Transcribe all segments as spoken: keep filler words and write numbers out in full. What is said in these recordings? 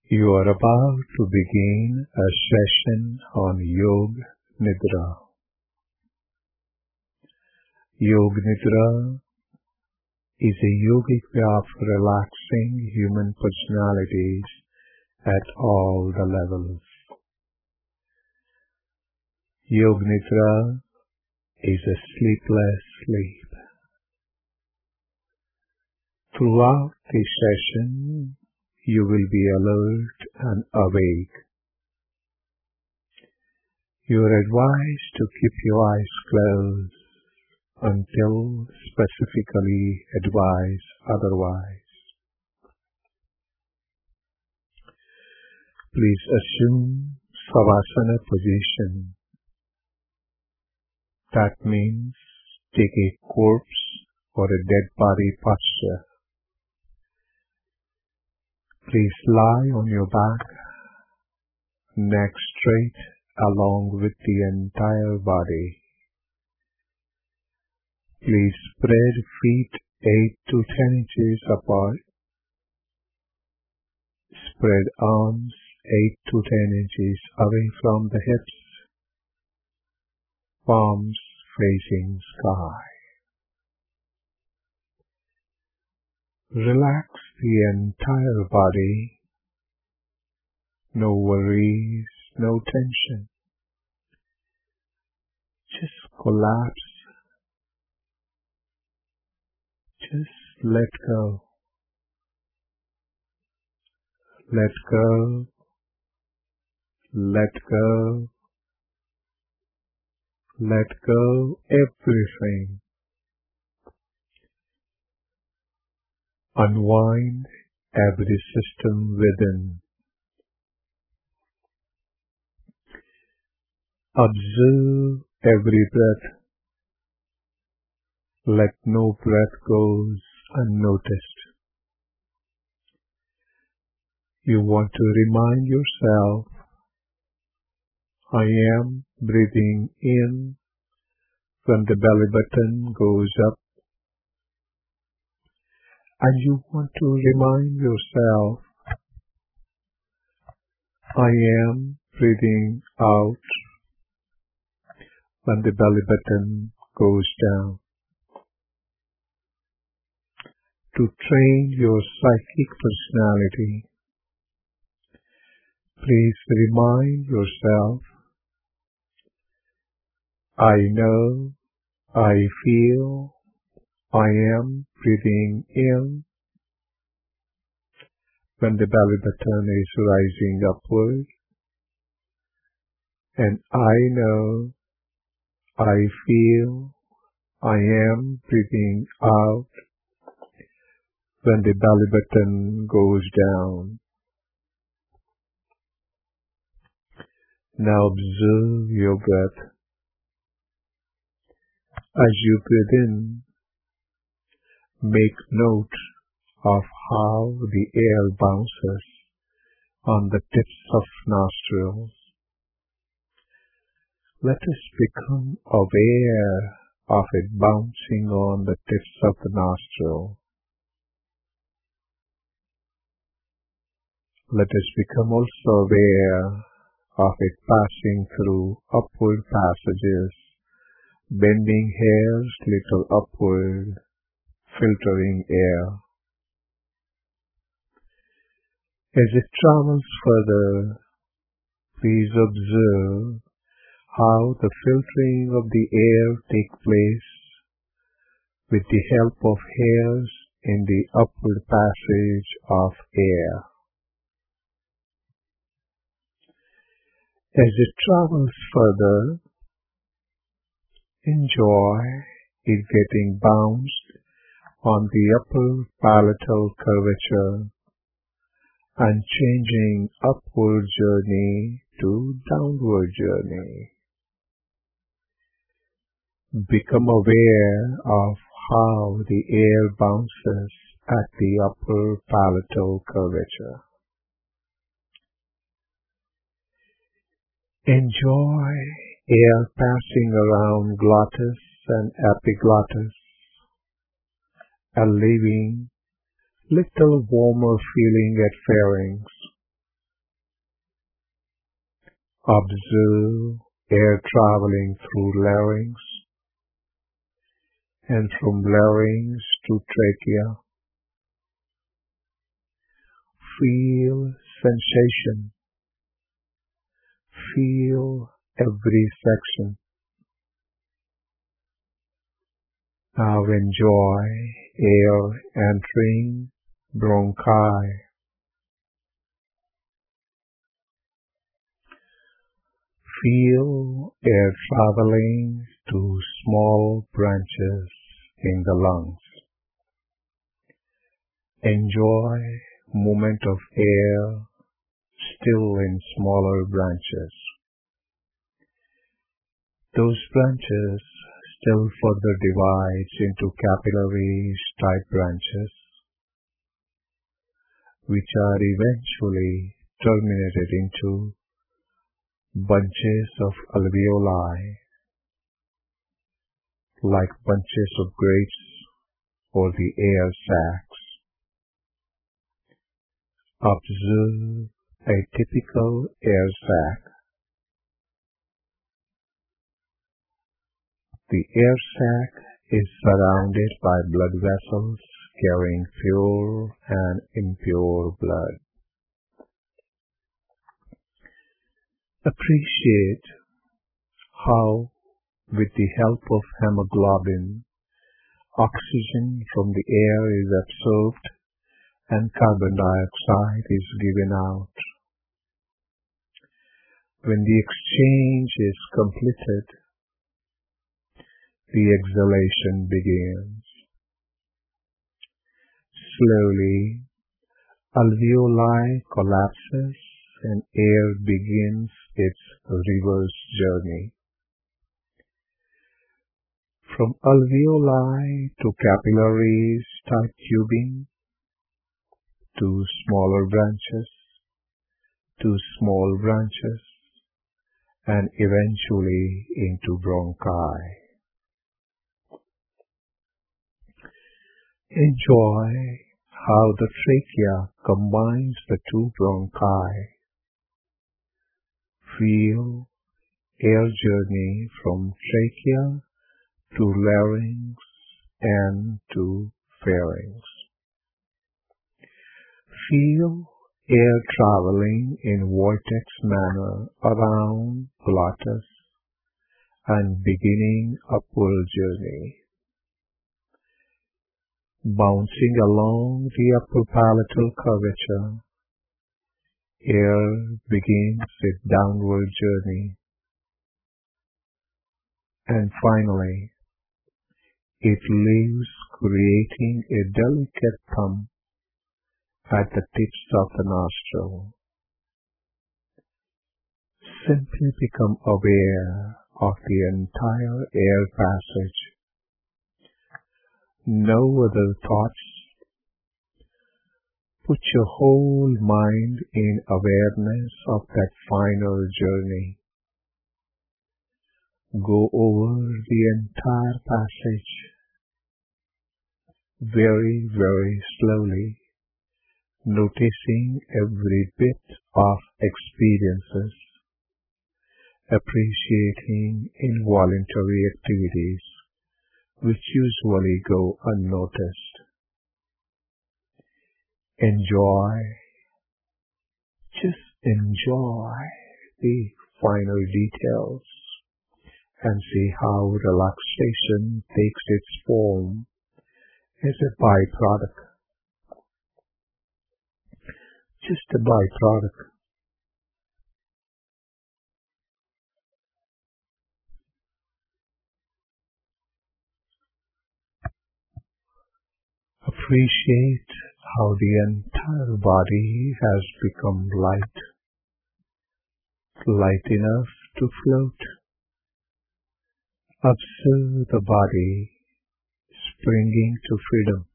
You are about to begin a session on Yoga Nidra. Yoga Nidra is a yogic way of relaxing human personalities at all the levels. Yoga Nidra is a sleepless sleep. Throughout the session, you will be alert and awake. You are advised to keep your eyes closed until specifically advised otherwise. Please assume Savasana position. That means take a corpse or a dead body posture. Please lie on your back, neck straight along with the entire body. Please spread feet eight to ten inches apart. Spread arms eight to ten inches away from the hips. Palms facing sky. Relax the entire body. No worries, no tension. Just collapse. Just let go. Let go. Let go. Let go everything. Unwind every system within. Observe every breath. Let no breath goes unnoticed. You want to remind yourself, I am breathing in when the belly button goes up. And you want to remind yourself, I am breathing out when the belly button goes down. To train your psychic personality, please remind yourself, I know, I feel, I am breathing in when the belly button is rising upward, and I know, I feel, I am breathing out when the belly button goes down. Now observe your breath. As you breathe in, make note of how the air bounces on the tips of nostrils. Let us become aware of it bouncing on the tips of the nostril. Let us become also aware of it passing through upward passages, bending hairs little upward, filtering air. As it travels further, please observe how the filtering of the air takes place with the help of hairs in the upward passage of air. As it travels further, enjoy it getting bounced on the upper palatal curvature and changing upward journey to downward journey. Become aware of how the air bounces at the upper palatal curvature. Enjoy air passing around glottis and epiglottis and leaving little warmer feeling at pharynx. Observe air traveling through larynx and from larynx to trachea. Feel sensation. Feel every section. Now enjoy air entering bronchi. Feel air traveling to small branches in the lungs. Enjoy movement of air still in smaller branches. Those branches still further divides into capillaries type branches, which are eventually terminated into bunches of alveoli, like bunches of grapes or the air sacs. Observe a typical air sac. The air sac is surrounded by blood vessels carrying pure and impure blood. Appreciate how, with the help of hemoglobin, oxygen from the air is absorbed and carbon dioxide is given out. When the exchange is completed, the exhalation begins. Slowly, alveoli collapses and air begins its reverse journey. From alveoli to capillaries type tubing, to smaller branches, to small branches, and eventually into bronchi. Enjoy how the trachea combines the two bronchi. Feel air journey from trachea to larynx and to pharynx. Feel air traveling in vortex manner around glottis and beginning upward journey. Bouncing along the upper palatal curvature, air begins its downward journey. And finally, it leaves creating a delicate thumb at the tips of the nostril. Simply become aware of the entire air passage. No other thoughts. Put your whole mind in awareness of that final journey. Go over the entire passage very, very slowly, noticing every bit of experiences, appreciating involuntary activities which usually go unnoticed. Enjoy, just enjoy the final details and see how relaxation takes its form as a byproduct. Just a byproduct. Appreciate how the entire body has become light, light enough to float. Observe the body springing to freedom,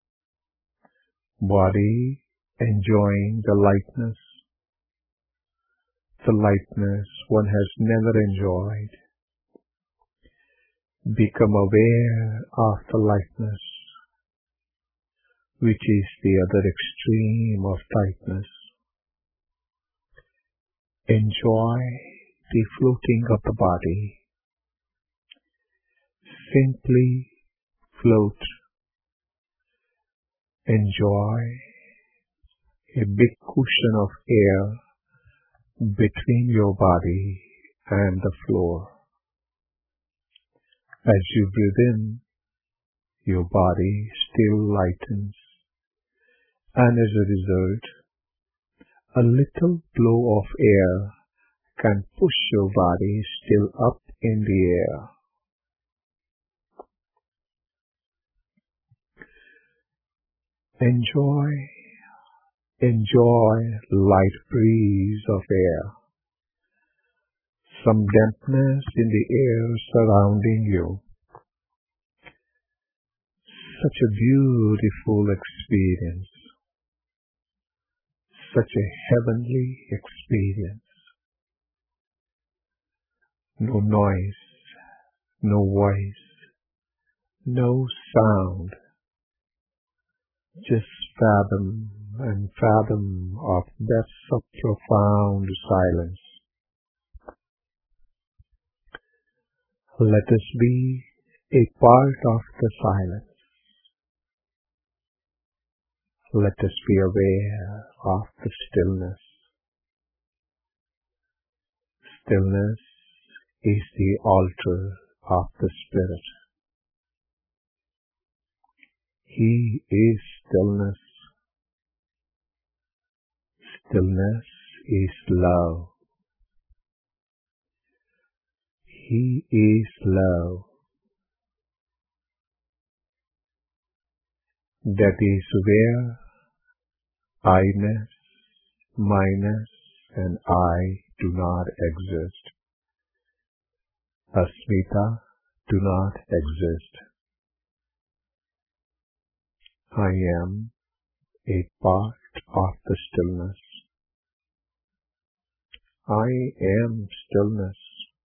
body enjoying the lightness, the lightness one has never enjoyed. Become aware of the lightness, which is the other extreme of tightness. Enjoy the floating of the body. Simply float. Enjoy a big cushion of air between your body and the floor. As you breathe in, your body still lightens, and as a result, a little blow of air can push your body still up in the air. Enjoy, enjoy light breeze of air, some dampness in the air surrounding you. Such a beautiful experience, such a heavenly experience. No noise, no voice, no sound, just fathom and fathom of depths of profound silence. Let us be a part of the silence. Let us be aware of the stillness. Stillness is the altar of the Spirit. He is stillness. Stillness is love. He is love. That is where I-ness, my-ness, and I do not exist. Asmita do not exist. I am a part of the stillness. I am stillness.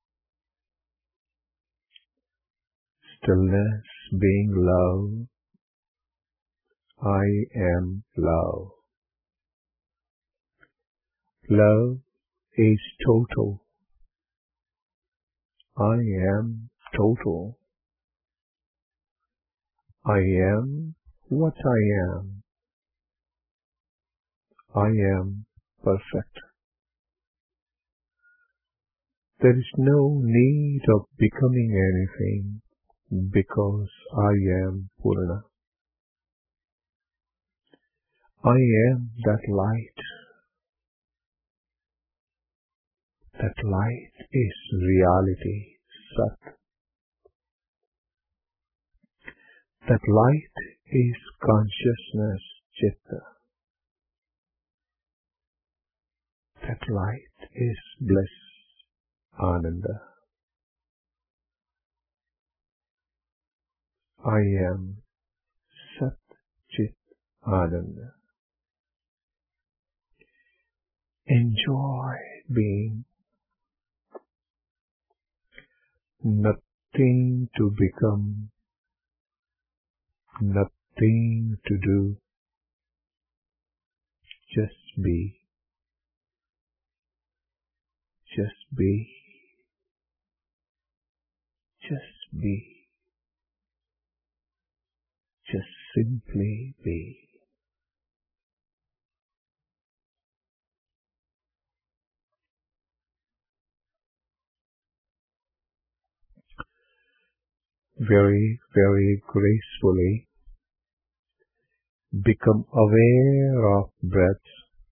Stillness being love. I am love. Love is total. I am total. I am what I am. I am perfect. There is no need of becoming anything because I am Purna. I am that light. That light is reality, Sat. That light is consciousness, Chitta. That light is bliss, Ananda. I am Sat Chit Ananda. Enjoy being. Nothing to become, nothing to do, just be, just be, just be, just simply be. Very, very gracefully become aware of breath.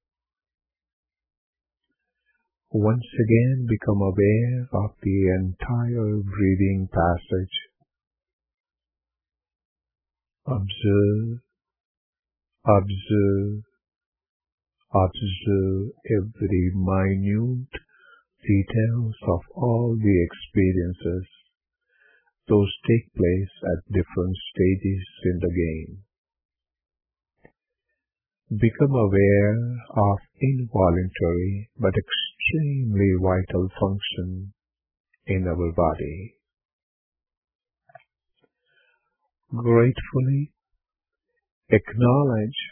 Once again become aware of the entire breathing passage. Observe, observe, observe every minute details of all the experiences. Those take place at different stages in the game. Become aware of involuntary but extremely vital function in our body. Gratefully acknowledge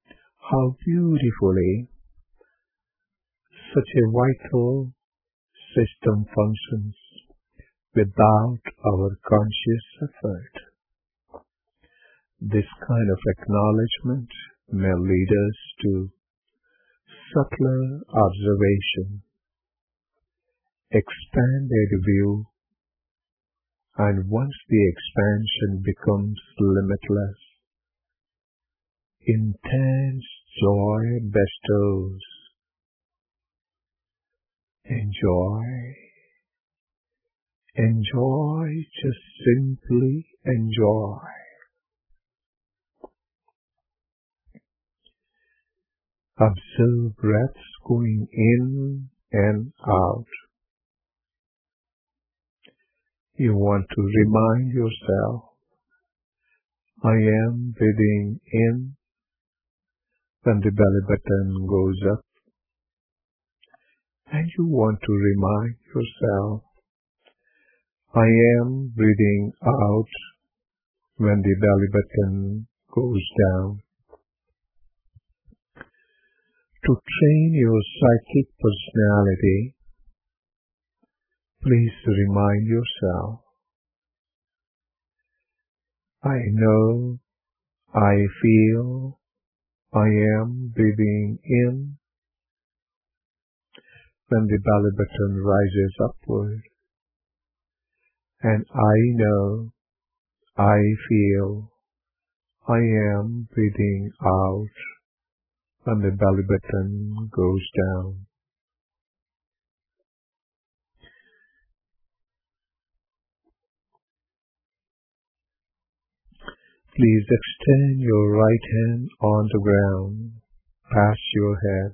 how beautifully such a vital, system functions without our conscious effort. This kind of acknowledgement may lead us to subtler observation, expanded view, and once the expansion becomes limitless, intense joy bestows. Enjoy, enjoy, just simply enjoy. Observe breaths going in and out. You want to remind yourself, I am breathing in when the belly button goes up. And you want to remind yourself, I am breathing out when the belly button goes down. To train your psychic personality, please remind yourself, I know, I feel, I am breathing in when the belly button rises upward, and I know, I feel, I am breathing out when the belly button goes down. Please extend your right hand on the ground, past your head.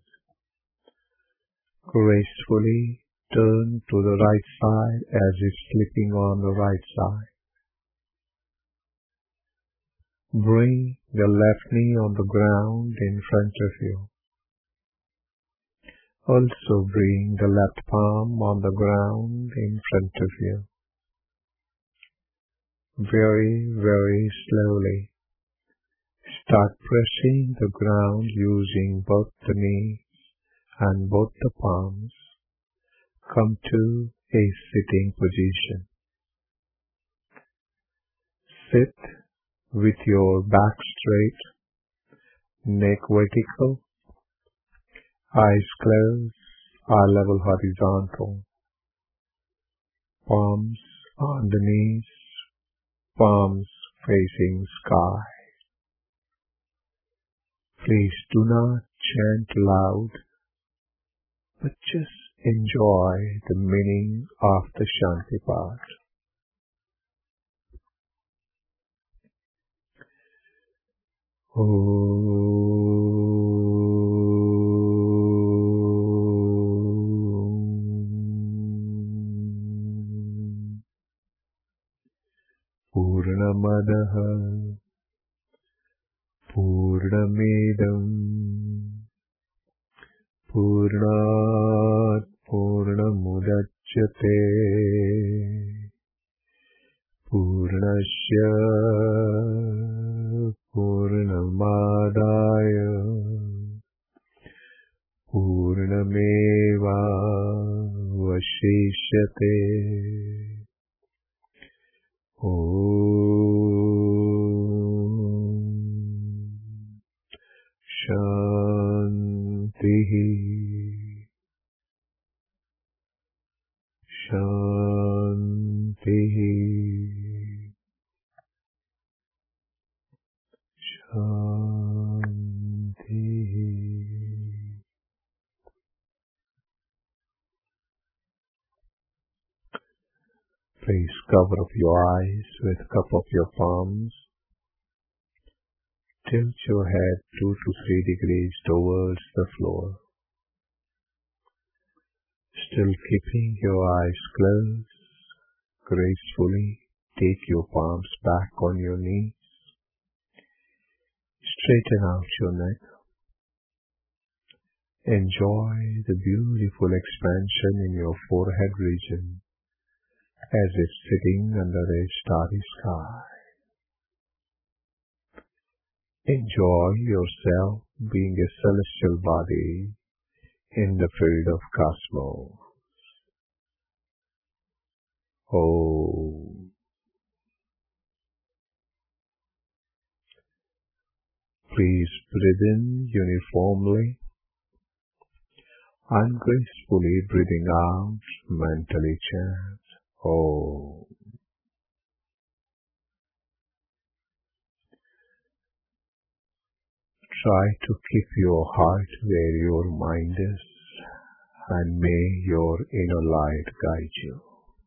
Gracefully turn to the right side as if sleeping on the right side. Bring the left knee on the ground in front of you. Also bring the left palm on the ground in front of you. Very, very slowly start pressing the ground using both the knees and both the palms. Come to a sitting position. Sit with your back straight, neck vertical, eyes closed, eye level horizontal, palms on the knees, palms facing sky. Please do not chant loud, but just enjoy the meaning of the Shanti part. Om Purnamadaha Purnamidam Purnat Purnamudachyate Purnasya Purnamadaya Purnameva Vashishyate. Om Shantihi Shantihi Shantihi. Please cover up your eyes with the cup of your palms. Tilt your head two to three degrees towards the floor. Still keeping your eyes closed, gracefully take your palms back on your knees. Straighten out your neck. Enjoy the beautiful expansion in your forehead region, as if sitting under a starry sky. Enjoy yourself being a celestial body in the field of cosmos. Om. Please breathe in uniformly and gracefully breathing out, mentally chant Om. Try to keep your heart where your mind is, and may your inner light guide you.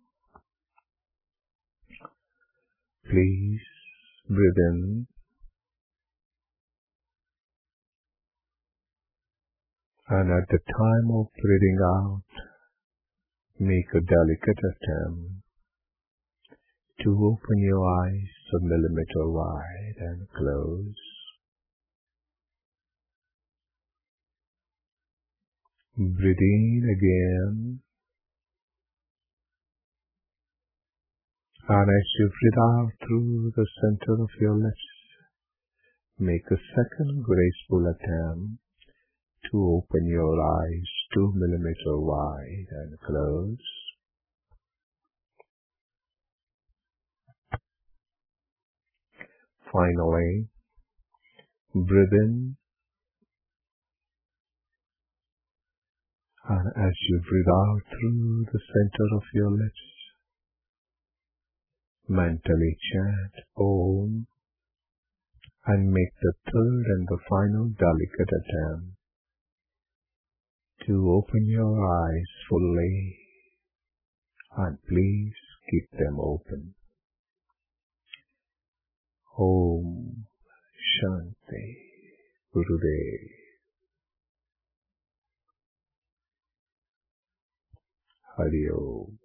Please breathe in and at the time of breathing out, make a delicate attempt to open your eyes a millimeter wide and close. Breathe in again, and as you breathe out through the center of your lips, make a second graceful attempt to open your eyes two millimeter wide and close. Finally, breathe in, and as you breathe out through the center of your lips, mentally chant Om and make the third and the final delicate attempt to open your eyes fully, and please keep them open. Om Shanti Gurudev. Hari Om.